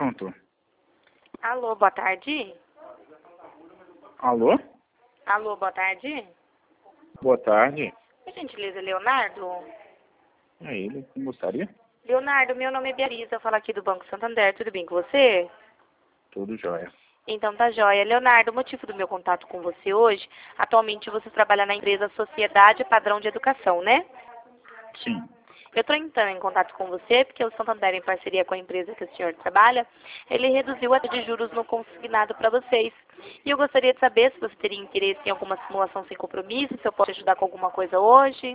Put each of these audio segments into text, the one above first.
Pronto. Alô, boa tarde. Alô? Alô, boa tarde. Boa tarde. Por gentileza, Leonardo? É ele, quem gostaria? Leonardo, meu nome é Beatriz, eu falo aqui do Banco Santander, tudo bem com você? Tudo jóia. Então tá joia. Leonardo, o motivo do meu contato com você hoje, atualmente você trabalha na empresa Sociedade Padrão de Educação, né? Sim. Eu estou entrando em contato com você porque o Santander, em parceria com a empresa que o senhor trabalha, ele reduziu a taxa de juros no consignado para vocês. E eu gostaria de saber se você teria interesse em alguma simulação sem compromisso, se eu posso ajudar com alguma coisa hoje.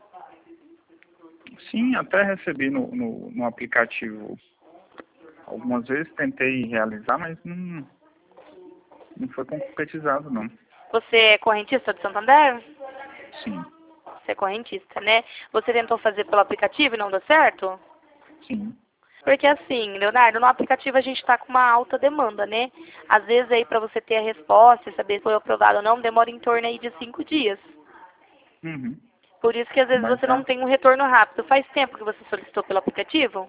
Sim, até recebi no aplicativo. Algumas vezes tentei realizar, mas não foi concretizado, não. Você é correntista do Santander? Sim, Você é correntista, né? Você tentou fazer pelo aplicativo e não deu certo? sim. Porque assim, Leonardo, no aplicativo a gente está com uma alta demanda, né? Às vezes aí para você ter a resposta e saber se foi aprovado ou não, demora em torno aí de 5 dias. Uhum. Por isso que às vezes Mas você não tem um retorno rápido. Faz tempo que você solicitou pelo aplicativo?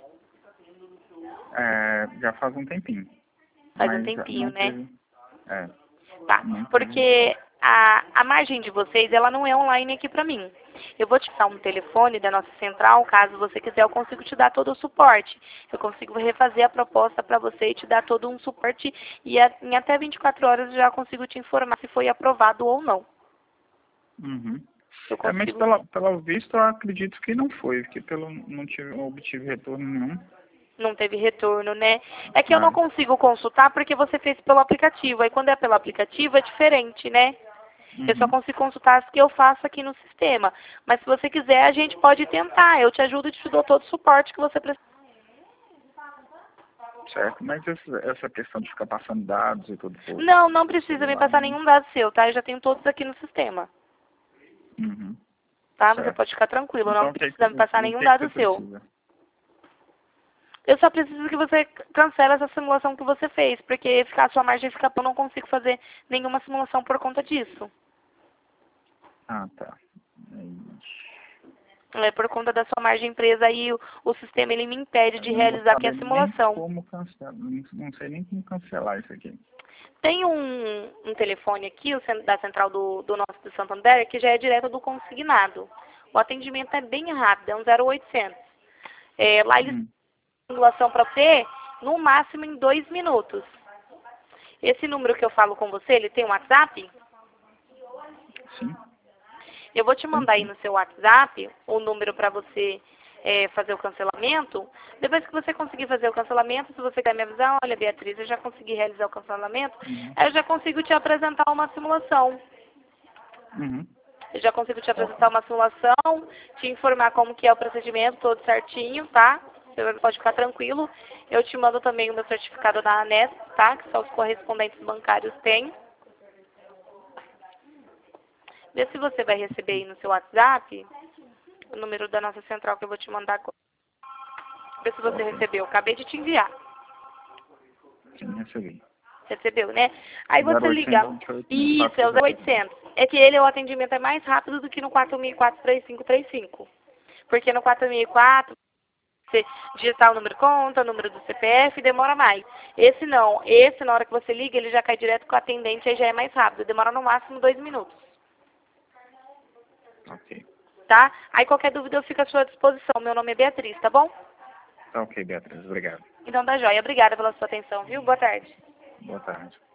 já faz um tempinho. Faz um Mas tempinho, não né? teve. É, Tá. não teve. Porque a margem de vocês, ela não é online aqui pra mim. Eu vou te dar um telefone da nossa central, caso você quiser, eu consigo te dar todo o suporte. Eu consigo refazer a proposta para você e te dar todo um suporte e em até 24 horas eu já consigo te informar se foi aprovado ou não. Uhum. Eu Mas consigo. pelo visto eu acredito que não foi, porque não obtive retorno nenhum. Não teve retorno, né? É que eu não Ah, consigo consultar porque você fez pelo aplicativo. Aí quando é pelo aplicativo é diferente, né? Eu só uhum. consigo consultar as que eu faço aqui no sistema. Mas se você quiser, a gente pode tentar. Eu te ajudo e te dou todo o suporte que você precisa. Certo, mas essa questão de ficar passando dados e tudo por Não, não precisa me celular, passar né? nenhum dado seu, tá? Eu já tenho todos aqui no sistema, Uhum. tá? Você Certo. pode ficar tranquilo, Então não precisa me passar o nenhum que que você dado seu. precisa? Eu só preciso que você cancele essa simulação que você fez, porque ficar a sua margem fica, eu não consigo fazer nenhuma simulação por conta disso. Ah, tá. Ixi. É por conta da sua margem presa aí, o sistema ele me impede Eu de não vou realizar aqui a saber nem simulação. como cancelar, não sei nem como cancelar isso aqui. Tem um telefone aqui, da central do nosso do Santander, que já é direto do consignado. O atendimento é bem rápido, é um 0800. Lá eles têm Hum, simulação para você, no máximo em 2 minutos. Esse número que eu falo com você, ele tem um WhatsApp? sim, Eu vou te tem mandar aí sim. no seu WhatsApp o número para você fazer o cancelamento. Depois que você conseguir fazer o cancelamento, se você quer me avisar, olha, Beatriz, eu já consegui realizar o cancelamento, Uhum. aí eu já consigo te apresentar uma simulação. Uhum. Eu já consigo te apresentar Ok. uma simulação, te informar como que é o procedimento todo certinho, tá? Você pode ficar tranquilo. Eu te mando também o meu certificado da ANES, tá? Que só os correspondentes bancários têm. Vê se você vai receber aí no seu WhatsApp o número da nossa central que eu vou te mandar agora. Vê se você Ok. recebeu. Acabei de te enviar. Sim, recebi. Recebeu, né? Aí você liga. 0828 Isso, é o 6400. 0800. É que ele, o atendimento é mais rápido do que no 4004-3535. Porque no 4004, você digitar o número de conta, o número do CPF, demora mais. Esse não. Esse, na hora que você liga, ele já cai direto com o atendente, aí já é mais rápido. Demora no máximo 2 minutos. Ok. Tá? Aí qualquer dúvida eu fico à sua disposição. Meu nome é Beatriz, tá bom? Tá ok, Beatriz. Obrigado. Então tá joia. Obrigada pela sua atenção, viu? Boa tarde. Boa tarde.